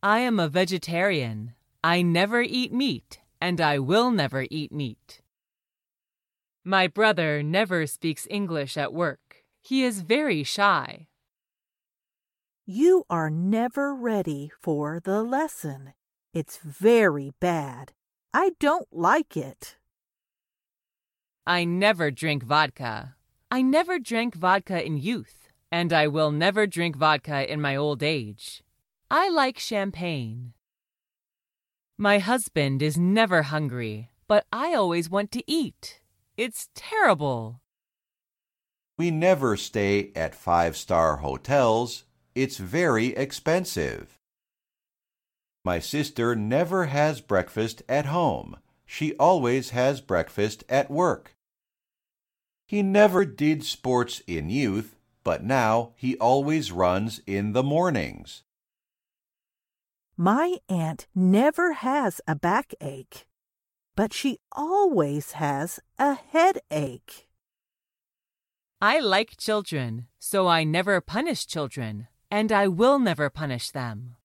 I am a vegetarian. I never eat meat, and I will never eat meat. My brother never speaks English at work. He is very shy. You are never ready for the lesson. It's very bad. I don't like it. I never drink vodka. I never drank vodka in youth, and I will never drink vodka in my old age. I like champagne. My husband is never hungry, but I always want to eat. It's terrible. We never stay at five-star hotels. It's very expensive. My sister never has breakfast at home. She always has breakfast at work. He never did sports in youth, but now he always runs in the mornings. My aunt never has a backache, but she always has a headache. I like children, so I never punish children, and I will never punish them.